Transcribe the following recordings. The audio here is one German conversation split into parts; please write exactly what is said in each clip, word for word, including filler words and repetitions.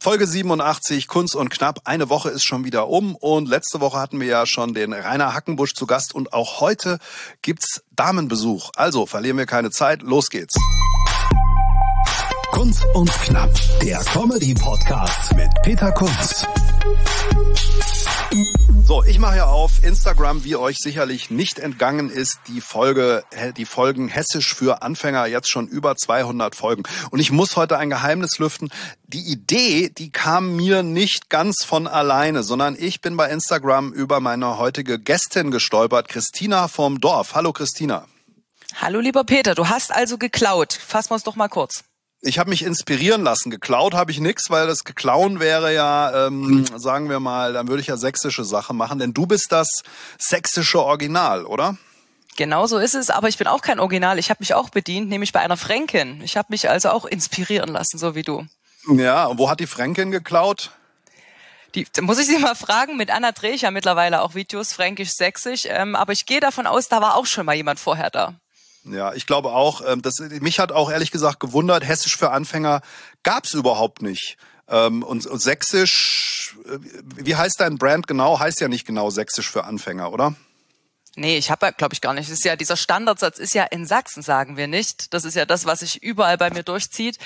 Folge siebenundachtzig, Kunst und Knapp. Eine Woche ist schon wieder um und letzte Woche hatten wir ja schon den Rainer Hackenbusch zu Gast und auch heute gibt's Damenbesuch. Also verlieren wir keine Zeit, los geht's. Kunst und Knapp, der Comedy-Podcast mit Peter Kunz. So, ich mache ja auf Instagram, wie euch sicherlich nicht entgangen ist, die Folge, die Folgen Hessisch für Anfänger, jetzt schon über zweihundert Folgen. Und ich muss heute ein Geheimnis lüften. Die Idee, die kam mir nicht ganz von alleine, sondern ich bin bei Instagram über meine heutige Gästin gestolpert, Christina vom Dorf. Hallo Christina. Hallo lieber Peter, du hast also geklaut. Fassen wir es doch mal kurz. Ich habe mich inspirieren lassen. Geklaut habe ich nix, weil das Geklauen wäre ja, ähm, sagen wir mal, dann würde ich ja sächsische Sache machen, denn du bist das sächsische Original, oder? Genau so ist es, aber ich bin auch kein Original. Ich habe mich auch bedient, nämlich bei einer Fränkin. Ich habe mich also auch inspirieren lassen, so wie du. Ja, und wo hat die Fränkin geklaut? Die, da muss ich sie mal fragen, mit Anna drehe ich ja mittlerweile auch Videos, fränkisch, sächsisch, ähm, aber ich gehe davon aus, da war auch schon mal jemand vorher da. Ja, ich glaube auch, das, mich hat auch ehrlich gesagt gewundert, Hessisch für Anfänger gab's überhaupt nicht. Und, und Sächsisch, wie heißt dein Brand genau? Heißt ja nicht genau Sächsisch für Anfänger, oder? Nee, ich habe, glaube ich, gar nicht. Das ist ja, dieser Standardsatz ist ja in Sachsen, sagen wir nicht. Das ist ja das, was sich überall bei mir durchzieht.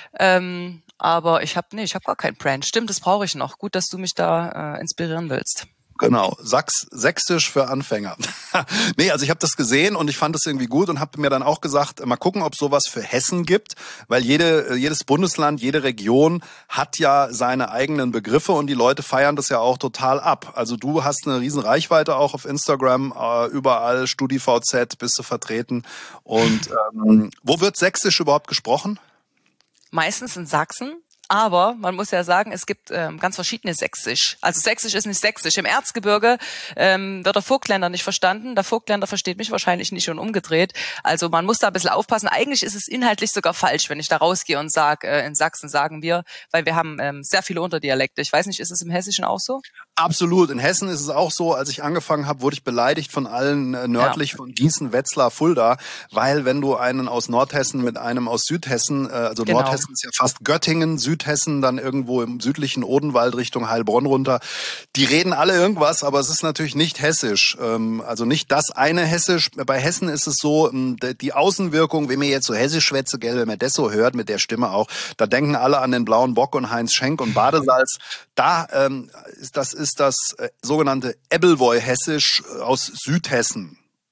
Ähm, aber ich habe, nee, ich habe gar kein Brand. Stimmt, das brauche ich noch. Gut, dass du mich da äh, inspirieren willst. Genau, Sachs, Sächsisch für Anfänger. Nee, also ich habe das gesehen und ich fand das irgendwie gut und habe mir dann auch gesagt, mal gucken, ob sowas für Hessen gibt, weil jede, jedes Bundesland, jede Region hat ja seine eigenen Begriffe und die Leute feiern das ja auch total ab. Also du hast eine riesen Reichweite auch auf Instagram, äh, überall, StudiVZ bist du vertreten. Und ähm, wo wird Sächsisch überhaupt gesprochen? Meistens in Sachsen. Aber man muss ja sagen, es gibt ähm, ganz verschiedene Sächsisch. Also Sächsisch ist nicht Sächsisch. Im Erzgebirge ähm, wird der Vogtländer nicht verstanden. Der Vogtländer versteht mich wahrscheinlich nicht und umgedreht. Also man muss da ein bisschen aufpassen. Eigentlich ist es inhaltlich sogar falsch, wenn ich da rausgehe und sage, äh, in Sachsen sagen wir, weil wir haben ähm, sehr viele Unterdialekte. Ich weiß nicht, ist es im Hessischen auch so? Absolut. In Hessen ist es auch so. Als ich angefangen habe, wurde ich beleidigt von allen äh, nördlich ja. von Gießen, Wetzlar, Fulda, weil wenn du einen aus Nordhessen mit einem aus Südhessen, äh, also genau. Nordhessen ist ja fast Göttingen, Südhessen, Hessen, dann irgendwo im südlichen Odenwald Richtung Heilbronn runter. Die reden alle irgendwas, aber es ist natürlich nicht hessisch. Also nicht das eine Hessisch. Bei Hessen ist es so, die Außenwirkung, wenn mir jetzt so hessisch schwätze, gell, wenn man das so hört, mit der Stimme auch, da denken alle an den Blauen Bock und Heinz Schenk und Badesalz. Da, ähm, das ist das äh, sogenannte Ebbelwoi-Hessisch aus Südhessen.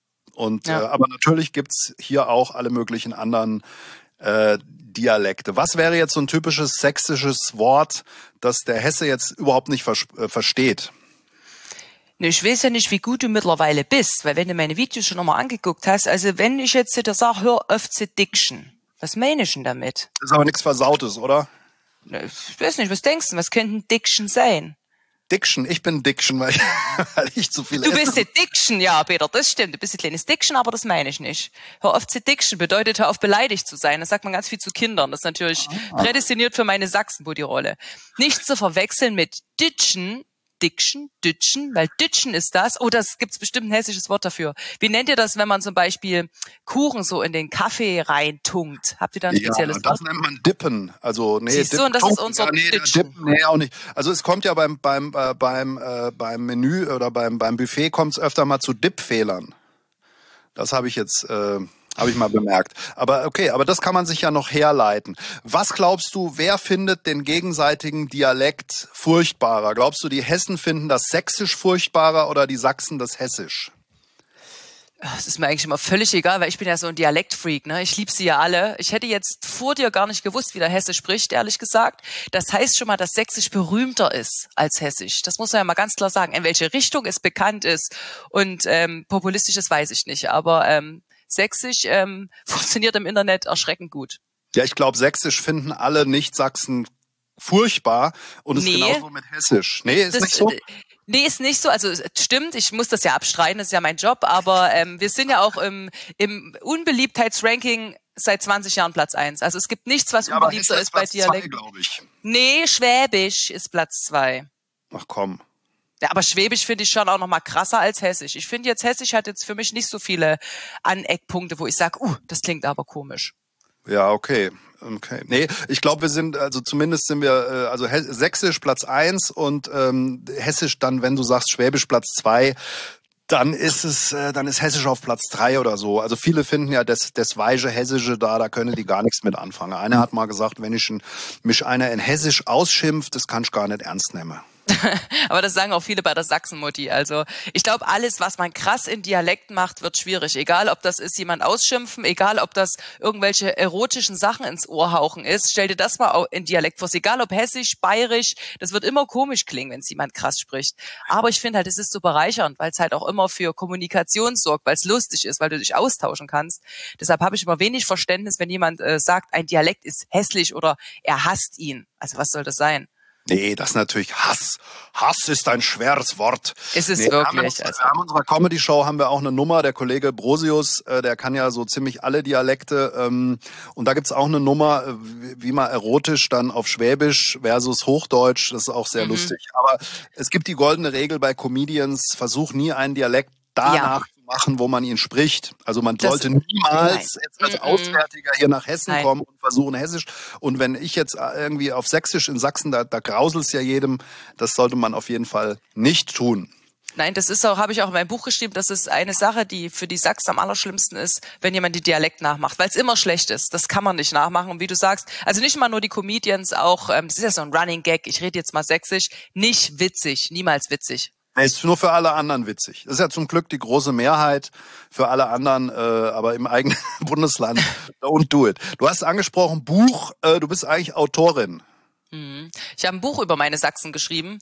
Und ja. äh, aber natürlich gibt's hier auch alle möglichen anderen äh, Dialekte. Was wäre jetzt so ein typisches sächsisches Wort, das der Hesse jetzt überhaupt nicht vers- äh, versteht? Ne, ich weiß ja nicht, wie gut du mittlerweile bist, weil wenn du meine Videos schon nochmal angeguckt hast, also wenn ich jetzt dir sage, hör auf zu diction, was meine ich denn damit? Das ist aber nichts Versautes, oder? Ne, ich weiß nicht, was denkst du, was könnte ein Diction sein? Diction, ich bin Diction, weil ich, weil ich zu viel Du esse. bist Diction, ja, Peter, das stimmt. Du bist ein kleines Diction, aber das meine ich nicht. Hör auf zu Diction bedeutet, hör auf beleidigt zu sein. Das sagt man ganz viel zu Kindern. Das ist natürlich ah. prädestiniert für meine Sachsen-Buddy-Rolle. Nicht zu verwechseln mit Ditchen, Diction, Ditchen, weil Ditchen ist das. Oh, das gibt's bestimmt ein hessisches Wort dafür. Wie nennt ihr das, wenn man zum Beispiel Kuchen so in den Kaffee reintunkt? Habt ihr da ein spezielles ja, das Wort? nennt man Dippen. Also nee, Siehst du, und das ist unser ja, nee, Ditchen. Dippen, nee, auch nicht. Also es kommt ja beim beim äh, beim äh, beim Menü oder beim beim Buffet kommt's öfter mal zu Dip-Fehlern. Das habe ich jetzt äh, habe ich mal bemerkt. Aber okay, aber das kann man sich ja noch herleiten. Was glaubst du, wer findet den gegenseitigen Dialekt furchtbarer? Glaubst du, die Hessen finden das Sächsisch furchtbarer oder die Sachsen das Hessisch? Es ist mir eigentlich immer völlig egal, weil ich bin ja so ein Dialektfreak, ne? Ich liebe sie ja alle. Ich hätte jetzt vor dir gar nicht gewusst, wie der Hesse spricht, ehrlich gesagt. Das heißt schon mal, dass Sächsisch berühmter ist als Hessisch. Das muss man ja mal ganz klar sagen. In welche Richtung es bekannt ist und ähm, populistisch, das weiß ich nicht. Aber ähm, Sächsisch ähm, funktioniert im Internet erschreckend gut. Ja, ich glaube, Sächsisch finden alle Nicht-Sachsen furchtbar und nee, ist genauso mit Hessisch. Nee, ist das, nicht so? Nee, ist nicht so. Also stimmt, ich muss das ja abstreiten, das ist ja mein Job. Aber ähm, wir sind ja auch im, im Unbeliebtheitsranking seit zwanzig Jahren Platz eins. Also es gibt nichts, was ja, unbeliebter ist bei Dialekten. glaube ich. Nee, Schwäbisch ist Platz zwei. Ach komm. Ja, aber Schwäbisch finde ich schon auch noch mal krasser als Hessisch. Ich finde jetzt, Hessisch hat jetzt für mich nicht so viele Aneckpunkte, wo ich sage, uh, das klingt aber komisch. Ja, okay. Okay. Nee, ich glaube, wir sind, also zumindest sind wir, äh, also Sächsisch Platz eins und ähm, Hessisch dann, wenn du sagst Schwäbisch Platz zwei, dann ist es, äh, dann ist Hessisch auf Platz drei oder so. Also viele finden ja das, das weise Hessische da, da können die gar nichts mit anfangen. Einer hat mal gesagt, wenn ich ein, mich einer in Hessisch ausschimpft, das kann ich gar nicht ernst nehmen. Aber das sagen auch viele bei der Sachsenmutti. Also ich glaube, alles, was man krass in Dialekt macht, wird schwierig. Egal, ob das ist jemand ausschimpfen, egal, ob das irgendwelche erotischen Sachen ins Ohr hauchen ist. Stell dir das mal in Dialekt vor. Egal, ob hessisch, bayerisch, das wird immer komisch klingen, wenn es jemand krass spricht. Aber ich finde halt, es ist so bereichernd, weil es halt auch immer für Kommunikation sorgt, weil es lustig ist, weil du dich austauschen kannst. Deshalb habe ich immer wenig Verständnis, wenn jemand äh, sagt, ein Dialekt ist hässlich oder er hasst ihn. Also was soll das sein? Nee, das ist natürlich Hass. Hass ist ein schweres Wort. Ist es nee, wirklich. Wir haben, uns, also. wir haben unserer Comedy-Show haben wir auch eine Nummer, der Kollege Brosius, äh, der kann ja so ziemlich alle Dialekte. Ähm, und da gibt's auch eine Nummer, äh, wie man erotisch dann auf Schwäbisch versus Hochdeutsch, das ist auch sehr mhm. lustig. Aber es gibt die goldene Regel bei Comedians, versuch nie einen Dialekt danach ja. machen, wo man ihn spricht. Also man das, sollte niemals nein. jetzt als mm -mm. Auswärtiger hier nach Hessen nein. kommen und versuchen Hessisch. Und wenn ich jetzt irgendwie auf Sächsisch in Sachsen, da, da grauselt's ja jedem, das sollte man auf jeden Fall nicht tun. Nein, das ist auch, habe ich auch in meinem Buch geschrieben, das ist eine Sache, die für die Sachsen am allerschlimmsten ist, wenn jemand die Dialekt nachmacht, weil es immer schlecht ist. Das kann man nicht nachmachen. Und wie du sagst, also nicht mal nur die Comedians, auch, ähm, das ist ja so ein Running Gag, ich rede jetzt mal Sächsisch, nicht witzig, niemals witzig. Nee, ist nur für alle anderen witzig. Das ist ja zum Glück die große Mehrheit für alle anderen, äh, aber im eigenen Bundesland, don't do it. Du hast angesprochen, Buch, äh, du bist eigentlich Autorin. Mhm. Ich habe ein Buch über meine Sachsen geschrieben.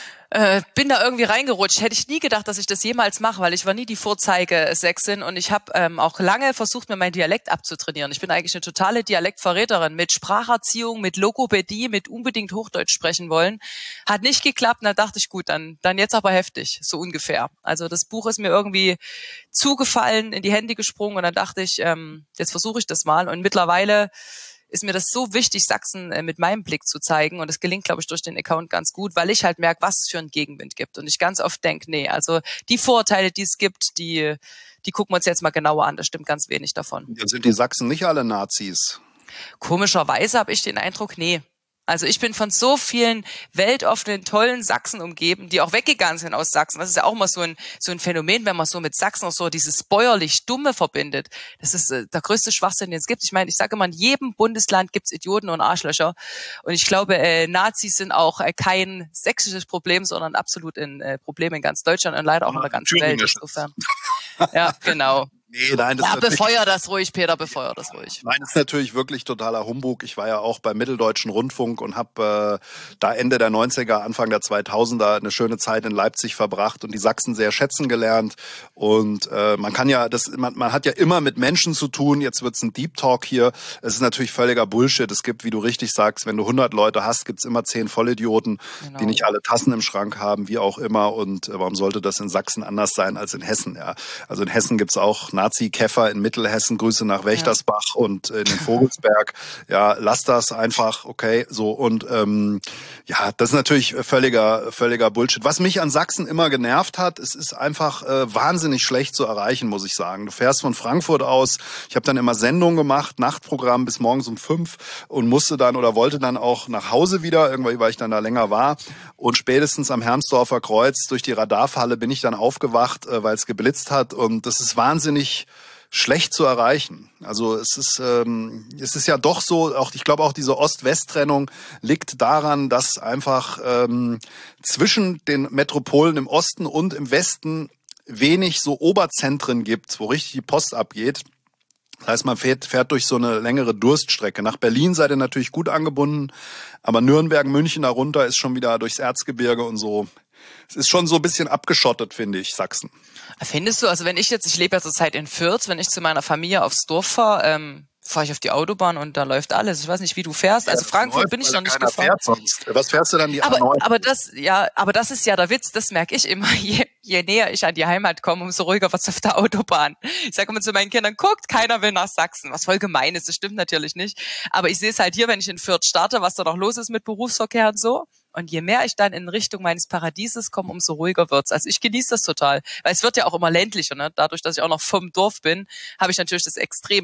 Äh, bin da irgendwie reingerutscht. Hätte ich nie gedacht, dass ich das jemals mache, weil ich war nie die Vorzeige-Sächsin und ich habe ähm, auch lange versucht, mir meinen Dialekt abzutrainieren. Ich bin eigentlich eine totale Dialektverräterin mit Spracherziehung, mit Logopädie, mit unbedingt Hochdeutsch sprechen wollen. Hat nicht geklappt, und da dachte ich, gut, dann dann jetzt aber heftig, so ungefähr. Also das Buch ist mir irgendwie zugefallen, in die Hände gesprungen und dann dachte ich, ähm, jetzt versuche ich das mal und mittlerweile ist mir das so wichtig, Sachsen äh, mit meinem Blick zu zeigen. Und das gelingt, glaube ich, durch den Account ganz gut, weil ich halt merke, was es für einen Gegenwind gibt. Und ich ganz oft denke, nee, also die Vorurteile, die es gibt, die, die gucken wir uns jetzt mal genauer an. Da stimmt ganz wenig davon. Jetzt sind die Sachsen nicht alle Nazis. Komischerweise habe ich den Eindruck, nee. Also ich bin von so vielen weltoffenen, tollen Sachsen umgeben, die auch weggegangen sind aus Sachsen. Das ist ja auch mal so ein so ein Phänomen, wenn man so mit Sachsen auch so dieses bäuerlich Dumme verbindet. Das ist äh, der größte Schwachsinn, den es gibt. Ich meine, ich sage immer, in jedem Bundesland gibt's Idioten und Arschlöcher. Und ich glaube, äh, Nazis sind auch äh, kein sächsisches Problem, sondern absolut ein äh, Problem in ganz Deutschland und leider auch in der ganzen Welt. Insofern. Ja, genau. Nee, nein, das ja, ist befeuer das ruhig, Peter, befeuer das ruhig. Nein, das ist natürlich wirklich totaler Humbug. Ich war ja auch beim Mitteldeutschen Rundfunk und habe äh, da Ende der neunziger, Anfang der zweitausender eine schöne Zeit in Leipzig verbracht und die Sachsen sehr schätzen gelernt. Und äh, man kann ja, das, man, man hat ja immer mit Menschen zu tun. Jetzt wird's ein Deep Talk hier. Es ist natürlich völliger Bullshit. Es gibt, wie du richtig sagst, wenn du hundert Leute hast, gibt's immer zehn Vollidioten, genau. die nicht alle Tassen im Schrank haben, wie auch immer. Und äh, warum sollte das in Sachsen anders sein als in Hessen? Ja, also in Hessen gibt's auch Nazi-Käfer in Mittelhessen, Grüße nach Wächtersbach ja. und in den Vogelsberg. Ja, lass das einfach, okay, so. Und ähm, ja, das ist natürlich völliger völliger Bullshit. Was mich an Sachsen immer genervt hat, es ist einfach äh, wahnsinnig schlecht zu erreichen, muss ich sagen. Du fährst von Frankfurt aus, ich habe dann immer Sendungen gemacht, Nachtprogramm bis morgens um fünf und musste dann oder wollte dann auch nach Hause wieder, irgendwie, weil ich dann da länger war. Und spätestens am Hermsdorfer Kreuz durch die Radarfalle bin ich dann aufgewacht, äh, weil es geblitzt hat. Und das ist wahnsinnig schlecht zu erreichen. Also es ist ähm, es ist ja doch so, auch ich glaube auch diese Ost-West-Trennung liegt daran, dass einfach ähm, zwischen den Metropolen im Osten und im Westen wenig so Oberzentren gibt, wo richtig die Post abgeht. Das heißt, man fährt, fährt durch so eine längere Durststrecke. Nach Berlin seid ihr natürlich gut angebunden, aber Nürnberg, München darunter ist schon wieder durchs Erzgebirge und so. Es ist schon so ein bisschen abgeschottet, finde ich, Sachsen. Findest du, also wenn ich jetzt, ich lebe ja zurzeit in Fürth, wenn ich zu meiner Familie aufs Dorf fahre, ähm, fahre ich auf die Autobahn und da läuft alles. Ich weiß nicht, wie du fährst. Also ja, Frankfurt läuft, bin ich noch nicht gefahren. Fährt sonst. Was fährst du dann die aber, A neun? Aber das, ja, aber das ist ja der Witz, das merke ich immer. Je, je näher ich an die Heimat komme, umso ruhiger wird's auf der Autobahn. Ich sage immer zu meinen Kindern, guckt, keiner will nach Sachsen. Was voll gemein ist, das stimmt natürlich nicht. Aber ich sehe es halt hier, wenn ich in Fürth starte, was da noch los ist mit Berufsverkehr und so. Und je mehr ich dann in Richtung meines Paradieses komme, umso ruhiger wird's. Also ich genieße das total. Weil es wird ja auch immer ländlicher, ne? Dadurch, dass ich auch noch vom Dorf bin, habe ich natürlich das extreme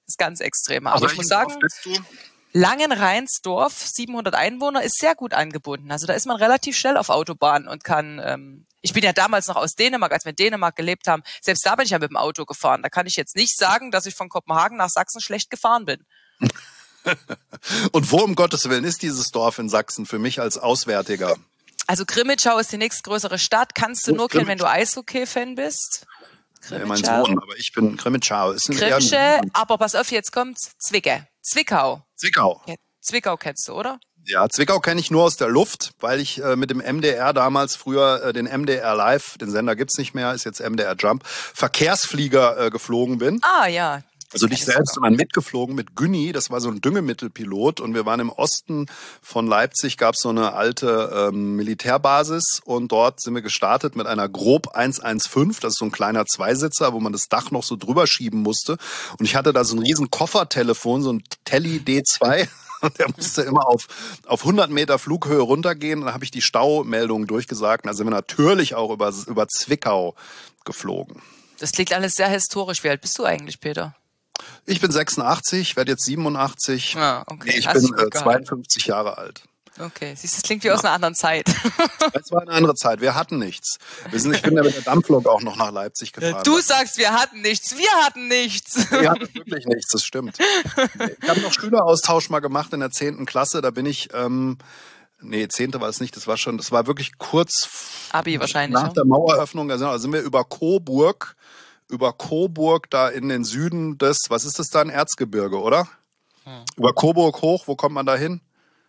Das ist ganz extrem. Aber also ich muss sagen, Langenreinsdorf, siebenhundert Einwohner, ist sehr gut angebunden. Also da ist man relativ schnell auf Autobahn und kann, ähm, ich bin ja damals noch aus Dänemark, als wir in Dänemark gelebt haben, selbst da bin ich ja mit dem Auto gefahren. Da kann ich jetzt nicht sagen, dass ich von Kopenhagen nach Sachsen schlecht gefahren bin. Und wo um Gottes Willen ist dieses Dorf in Sachsen für mich als Auswärtiger? Also Grimmitschau ist die nächstgrößere Stadt. Kannst du nur kennen, wenn du Eishockey-Fan bist. Ja, mein Sohn, aber ich bin Grimmitschau. Grimsche, aber pass auf, jetzt kommt's. Zwicke. Zwickau. Zwickau. Ja, Zwickau kennst du, oder? Ja, Zwickau kenne ich nur aus der Luft, weil ich äh, mit dem M D R damals früher äh, den M D R Live, den Sender gibt's nicht mehr, ist jetzt M D R Jump, Verkehrsflieger äh, geflogen bin. Ah, ja. Also nicht selbst, sondern mitgeflogen mit Günni, das war so ein Düngemittelpilot und wir waren im Osten von Leipzig, gab es so eine alte ähm, Militärbasis und dort sind wir gestartet mit einer Grob eins eins fünf, das ist so ein kleiner Zweisitzer, wo man das Dach noch so drüber schieben musste und ich hatte da so ein riesen Koffertelefon, so ein Telly D zwei und der musste immer auf, auf hundert Meter Flughöhe runtergehen und dann habe ich die Staumeldungen durchgesagt und da sind wir natürlich auch über, über Zwickau geflogen. Das klingt alles sehr historisch. Wie alt bist du eigentlich, Peter? Ich bin sechsundachtzig, werde jetzt siebenundachtzig. Ah, okay. Nee, ich Hast bin äh, zweiundfünfzig Jahre alt. Okay, siehst du, das klingt wie ja. aus einer anderen Zeit. Es war eine andere Zeit, wir hatten nichts. Wir sind, ich bin ja mit der Dampflok auch noch nach Leipzig gefahren. Du sagst, wir hatten nichts, wir hatten nichts. Wir hatten wirklich nichts, das stimmt. Ich habe noch Schüleraustausch mal gemacht in der zehnten Klasse, da bin ich... Ähm, Nee, zehnte war es nicht, das war schon, das war wirklich kurz Abi wahrscheinlich, nach der Maueröffnung, da sind wir über Coburg, über Coburg da in den Süden des, was ist das da, ein Erzgebirge, oder? Hm. Über Coburg hoch, wo kommt man da hin?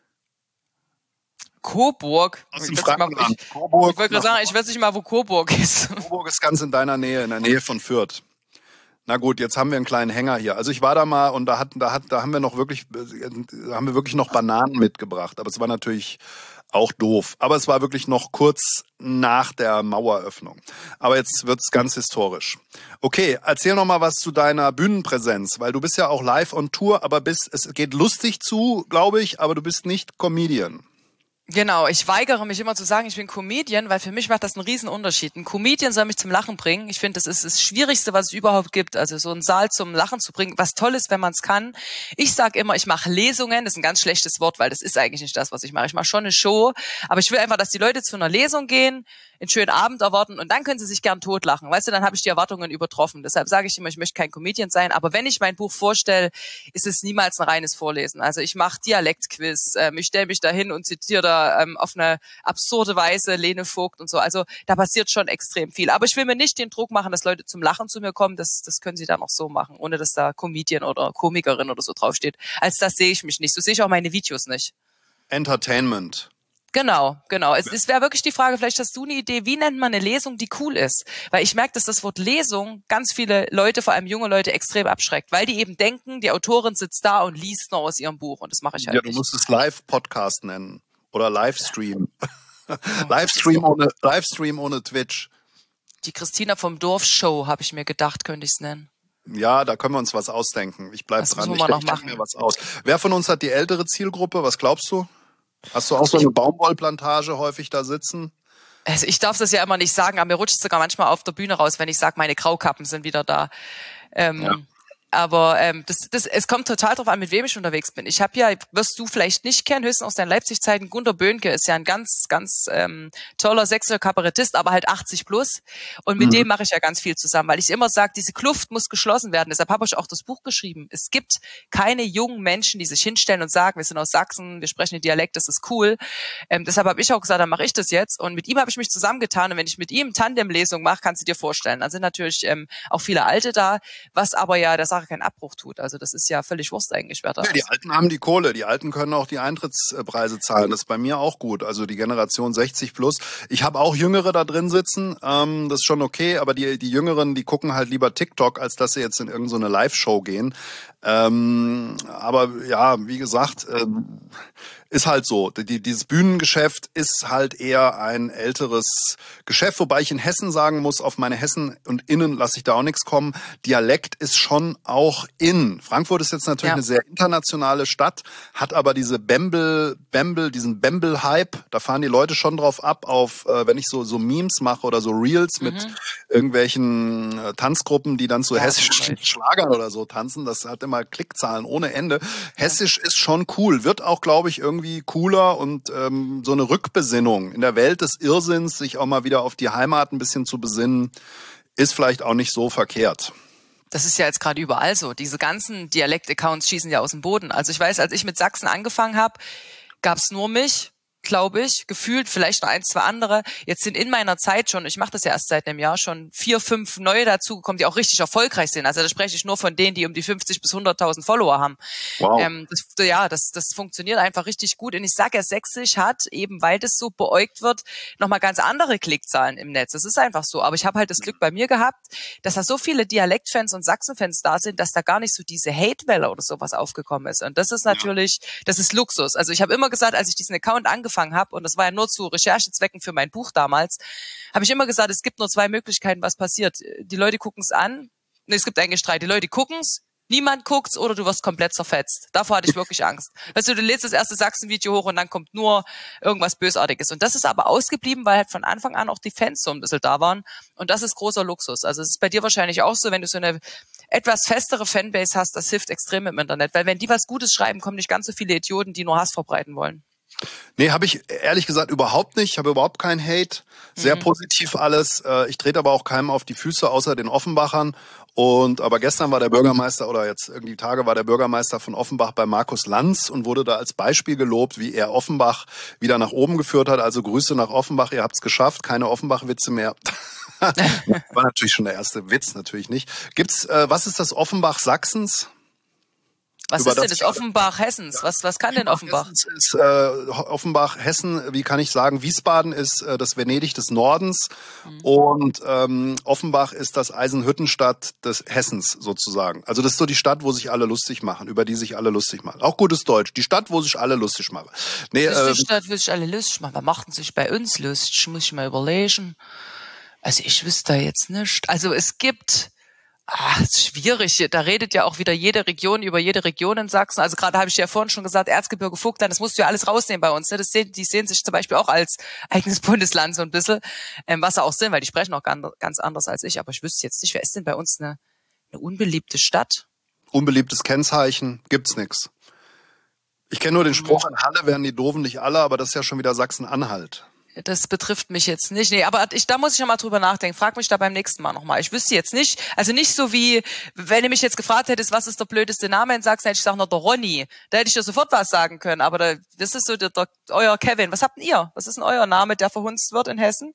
Coburg? Aus dem Frankenland. Ich, Coburg, ich wollte gerade sagen, ich weiß nicht mal, wo Coburg ist. Coburg ist ganz in deiner Nähe, in der Nähe von Fürth. Na gut, jetzt haben wir einen kleinen Hänger hier. Also ich war da mal und da hatten, da hat, da haben wir noch wirklich, da haben wir wirklich noch Bananen mitgebracht. Aber es war natürlich auch doof. Aber es war wirklich noch kurz nach der Maueröffnung. Aber jetzt wird's ganz historisch. Okay, erzähl noch mal was zu deiner Bühnenpräsenz, weil du bist ja auch live on Tour, aber bist, es geht lustig zu, glaube ich, aber du bist nicht Comedian. Genau, ich weigere mich immer zu sagen, ich bin Comedian, weil für mich macht das einen riesen Unterschied. Ein Comedian soll mich zum Lachen bringen. Ich finde, das ist das Schwierigste, was es überhaupt gibt. Also so einen Saal zum Lachen zu bringen, was toll ist, wenn man es kann. Ich sage immer, ich mache Lesungen. Das ist ein ganz schlechtes Wort, weil das ist eigentlich nicht das, was ich mache. Ich mache schon eine Show, aber ich will einfach, dass die Leute zu einer Lesung gehen, einen schönen Abend erwarten und dann können sie sich gern totlachen. Weißt du, dann habe ich die Erwartungen übertroffen. Deshalb sage ich immer, ich möchte kein Comedian sein, aber wenn ich mein Buch vorstelle, ist es niemals ein reines Vorlesen. Also ich mache Dialektquiz, ähm, ich stelle mich da hin und zitiere da ähm, auf eine absurde Weise Lene Vogt und so. Also da passiert schon extrem viel. Aber ich will mir nicht den Druck machen, dass Leute zum Lachen zu mir kommen. Das, das können sie dann auch so machen, ohne dass da Comedian oder Komikerin oder so draufsteht. Als das sehe ich mich nicht. So sehe ich auch meine Videos nicht. Entertainment. Genau, genau. Es, es wäre wirklich die Frage, vielleicht hast du eine Idee, wie nennt man eine Lesung, die cool ist? Weil ich merke, dass das Wort Lesung ganz viele Leute, vor allem junge Leute, extrem abschreckt, weil die eben denken, die Autorin sitzt da und liest noch aus ihrem Buch und das mache ich halt ja, nicht. Du musst es Live-Podcast nennen oder Livestream. Oh, Livestream, ohne, Livestream ohne Twitch. Die Christina vom Dorf Show, habe ich mir gedacht, könnte ich es nennen. Ja, da können wir uns was ausdenken. Ich bleib das dran. Ich denke mir was aus. Wer von uns hat die ältere Zielgruppe? Was glaubst du? Hast du auch so eine Baumwollplantage häufig da sitzen? Also ich darf das ja immer nicht sagen, aber mir rutscht sogar manchmal auf der Bühne raus, wenn ich sage, meine Graukappen sind wieder da. Ähm, ja. Aber ähm, das, das, es kommt total drauf an, mit wem ich unterwegs bin. Ich habe ja, wirst du vielleicht nicht kennen, höchstens aus deinen Leipzig-Zeiten, Gunter Böhnke ist ja ein ganz, ganz ähm, toller sächsischer Kabarettist, aber halt achtzig plus. Und mit mhm. dem mache ich ja ganz viel zusammen, weil ich immer sage, diese Kluft muss geschlossen werden. Deshalb habe ich auch das Buch geschrieben. Es gibt keine jungen Menschen, die sich hinstellen und sagen, wir sind aus Sachsen, wir sprechen den Dialekt, das ist cool. Ähm, deshalb habe ich auch gesagt, dann mache ich das jetzt. Und mit ihm habe ich mich zusammengetan. Und wenn ich mit ihm Tandemlesung mache, kannst du dir vorstellen. Dann sind natürlich ähm, auch viele Alte da, was aber ja der Sache keinen Abbruch tut. Also das ist ja völlig Wurst eigentlich, wer da ja, die Alten haben die Kohle. Die Alten können auch die Eintrittspreise zahlen. Das ist bei mir auch gut. Also die Generation sechzig plus. Ich habe auch Jüngere da drin sitzen. Ähm, das ist schon okay. Aber die, die Jüngeren, die gucken halt lieber TikTok, als dass sie jetzt in irgendeine so Live-Show gehen. Ähm, aber ja, wie gesagt, ähm, Ist halt so. Die, dieses Bühnengeschäft ist halt eher ein älteres Geschäft, wobei ich in Hessen sagen muss, auf meine Hessen und Innen lasse ich da auch nichts kommen. Dialekt ist schon auch in. Frankfurt ist jetzt natürlich ja. eine sehr internationale Stadt, hat aber diese Bembel, Bembel, diesen Bembel-Hype. Da fahren die Leute schon drauf ab, auf, äh, wenn ich so, so Memes mache oder so Reels mhm. mit irgendwelchen äh, Tanzgruppen, die dann zu ja, hessischen Schlagern oder so tanzen. Das hat immer Klickzahlen ohne Ende. Hessisch ja. ist schon cool, wird auch, glaube ich, irgendwie irgendwie cooler und ähm, so eine Rückbesinnung in der Welt des Irrsinns, sich auch mal wieder auf die Heimat ein bisschen zu besinnen, ist vielleicht auch nicht so verkehrt. Das ist ja jetzt gerade überall so. Diese ganzen Dialekt-Accounts schießen ja aus dem Boden. Also ich weiß, als ich mit Sachsen angefangen habe, gab's nur mich, glaube ich, gefühlt, vielleicht noch ein, zwei andere. Jetzt sind in meiner Zeit schon, ich mache das ja erst seit einem Jahr, schon vier, fünf neue dazugekommen, die auch richtig erfolgreich sind. Also da spreche ich nur von denen, die um die fünfzig bis hunderttausend Follower haben. Wow. Ähm, das, ja, das, das funktioniert einfach richtig gut. Und ich sage ja, Sächsisch hat, eben weil das so beäugt wird, nochmal ganz andere Klickzahlen im Netz. Das ist einfach so. Aber ich habe halt das Glück bei mir gehabt, dass da so viele Dialektfans und Sachsenfans da sind, dass da gar nicht so diese Hate-Welle oder sowas aufgekommen ist. Und das ist natürlich, ja. das ist Luxus. Also ich habe immer gesagt, als ich diesen Account angefangen habe, und das war ja nur zu Recherchezwecken für mein Buch damals, habe ich immer gesagt, es gibt nur zwei Möglichkeiten, was passiert. Die Leute gucken es an, nee, es gibt eigentlich drei, die Leute gucken es, niemand guckt's oder du wirst komplett zerfetzt. Davor hatte ich wirklich Angst. Weißt du, du lädst das erste Sachsen-Video hoch und dann kommt nur irgendwas Bösartiges. Und das ist aber ausgeblieben, weil halt von Anfang an auch die Fans so ein bisschen da waren. Und das ist großer Luxus. Also es ist bei dir wahrscheinlich auch so, wenn du so eine etwas festere Fanbase hast, das hilft extrem im Internet. Weil wenn die was Gutes schreiben, kommen nicht ganz so viele Idioten, die nur Hass verbreiten wollen. Nee, habe ich ehrlich gesagt überhaupt nicht. Ich habe überhaupt keinen Hate. Sehr mhm. positiv alles. Ich trete aber auch keinem auf die Füße, außer den Offenbachern. Und aber gestern war der Bürgermeister, oder jetzt irgendwie Tage war der Bürgermeister von Offenbach bei Markus Lanz und wurde da als Beispiel gelobt, wie er Offenbach wieder nach oben geführt hat. Also Grüße nach Offenbach, ihr habt's geschafft. Keine Offenbach-Witze mehr. War natürlich schon der erste Witz, natürlich nicht. Gibt's, äh, was ist das Offenbach Sachsens? Was ist denn das Offenbach Hessens? Was, was kann denn Offenbach? Hessens ist, äh, Offenbach, Hessen, wie kann ich sagen, Wiesbaden ist äh, das Venedig des Nordens mhm. und ähm, Offenbach ist das Eisenhüttenstadt des Hessens sozusagen. Also das ist so die Stadt, wo sich alle lustig machen, über die sich alle lustig machen. Auch gutes Deutsch, die Stadt, wo sich alle lustig machen. Nee, das ist die äh, Stadt, wo sich alle lustig machen. Wer machten sich bei uns lustig? Muss ich mal überlegen. Also ich wüsste jetzt nicht. Also es gibt... Ah, ist schwierig. Da redet ja auch wieder jede Region über jede Region in Sachsen. Also gerade habe ich ja vorhin schon gesagt, Erzgebirge, Vogtland, das musst du ja alles rausnehmen bei uns. Ne? Das sehen, die sehen sich zum Beispiel auch als eigenes Bundesland so ein bisschen, ähm, was auch Sinn, weil die sprechen auch ganz anders als ich. Aber ich wüsste jetzt nicht, wer ist denn bei uns eine, eine unbeliebte Stadt? Unbeliebtes Kennzeichen, gibt's nix. Ich kenne nur den Spruch, in Halle werden die Doofen nicht alle, aber das ist ja schon wieder Sachsen-Anhalt. Das betrifft mich jetzt nicht. Nee, aber ich, da muss ich noch mal drüber nachdenken. Frag mich da beim nächsten Mal nochmal. Ich wüsste jetzt nicht, also nicht so wie, wenn du mich jetzt gefragt hättest, was ist der blödeste Name in Sachsen, hätte ich gesagt, noch der Ronny. Da hätte ich dir sofort was sagen können. Aber da, das ist so der, der, euer Kevin. Was habt denn ihr? Was ist denn euer Name, der verhunzt wird in Hessen?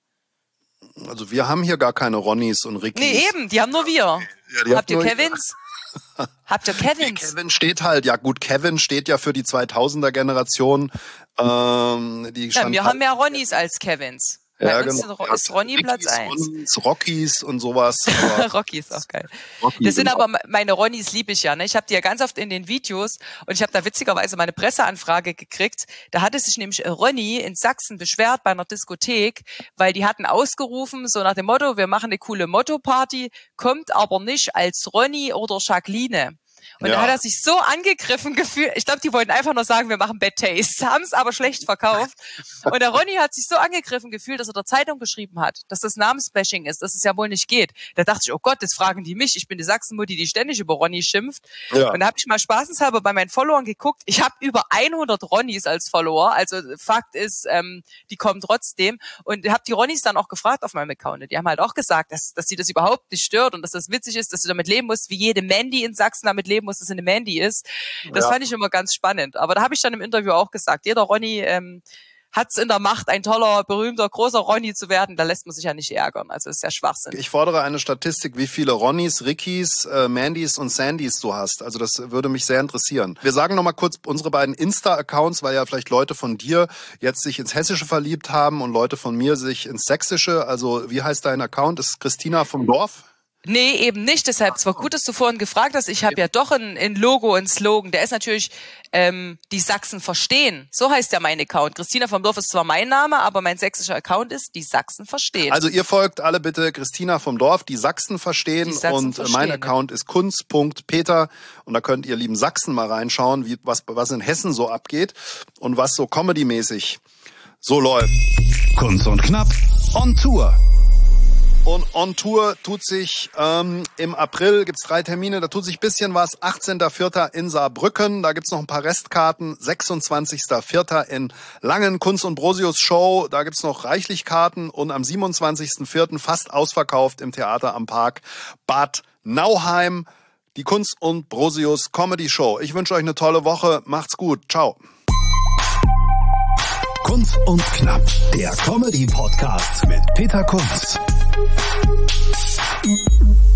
Also wir haben hier gar keine Ronnys und Rickys. Nee, eben, die haben nur wir. Ja, habt ihr Kevins? Habt ihr Kevins? Nee, Kevin steht halt, ja gut, Kevin steht ja für die zweitausender-Generation. Ähm, die ja, wir halt haben mehr Ronnys als Kevins. Ja, Bei uns genau. ist Ronny Rickys, Platz eins. Rockies und sowas. Rocky ist auch geil. Rocky das sind aber meine Ronnys, liebe ich ja. Ne? Ich habe die ja ganz oft in den Videos und ich habe da witzigerweise mal eine Presseanfrage gekriegt. Da hatte sich nämlich Ronny in Sachsen beschwert bei einer Diskothek, weil die hatten ausgerufen, so nach dem Motto, wir machen eine coole Motto-Party, kommt aber nicht als Ronny oder Jacqueline. Und ja. da hat er sich so angegriffen gefühlt. Ich glaube, die wollten einfach nur sagen, wir machen Bad Taste. Haben es aber schlecht verkauft. Und der Ronny hat sich so angegriffen gefühlt, dass er der Zeitung geschrieben hat, dass das Namensbashing ist, dass es ja wohl nicht geht. Da dachte ich, oh Gott, das fragen die mich. Ich bin die Sachsenmutti, die ständig über Ronny schimpft. Ja. Und da habe ich mal spaßenshalber bei meinen Followern geguckt. Ich habe über hundert Ronnys als Follower. Also Fakt ist, ähm, die kommen trotzdem. Und habe die Ronnys dann auch gefragt auf meinem Account. Die haben halt auch gesagt, dass, dass sie das überhaupt nicht stört und dass das witzig ist, dass du damit leben musst, wie jede Mandy in Sachsen damit leben muss, dass es eine Mandy ist. Das ja. fand ich immer ganz spannend. Aber da habe ich dann im Interview auch gesagt, jeder Ronny ähm, hat es in der Macht, ein toller, berühmter, großer Ronny zu werden. Da lässt man sich ja nicht ärgern. Also das ist ja Schwachsinn. Ich fordere eine Statistik, wie viele Ronnys, Rickys, äh, Mandys und Sandys du hast. Also das würde mich sehr interessieren. Wir sagen nochmal kurz unsere beiden Insta-Accounts, weil ja vielleicht Leute von dir jetzt sich ins Hessische verliebt haben und Leute von mir sich ins Sächsische. Also wie heißt dein Account? Ist Christina vom Dorf? Nee, eben nicht. Deshalb, es war gut, dass du vorhin gefragt hast. Ich habe ja doch ein, ein Logo, ein Slogan. Der ist natürlich ähm, die Sachsen verstehen. So heißt ja mein Account. Christina vom Dorf ist zwar mein Name, aber mein sächsischer Account ist die Sachsen verstehen. Also ihr folgt alle bitte Christina vom Dorf, die Sachsen verstehen. Die Sachsen und verstehen, mein Account ja. ist kunz punkt peter und da könnt ihr lieben Sachsen mal reinschauen, wie was, was in Hessen so abgeht und was so comedymäßig so läuft. Kunz und Knapp on Tour. Und on Tour tut sich ähm, im April, gibt's drei Termine, da tut sich bisschen was. achtzehnter vierter in Saarbrücken, da gibt's noch ein paar Restkarten. sechsundzwanzigster vierter in Langen, Kunz und Brosius Show, da gibt's noch reichlich Karten. Und am siebenundzwanzigster vierter fast ausverkauft im Theater am Park Bad Nauheim, die Kunz und Brosius Comedy Show. Ich wünsche euch eine tolle Woche, macht's gut, ciao. Kunz und Knapp, der Comedy-Podcast mit Peter Kunz.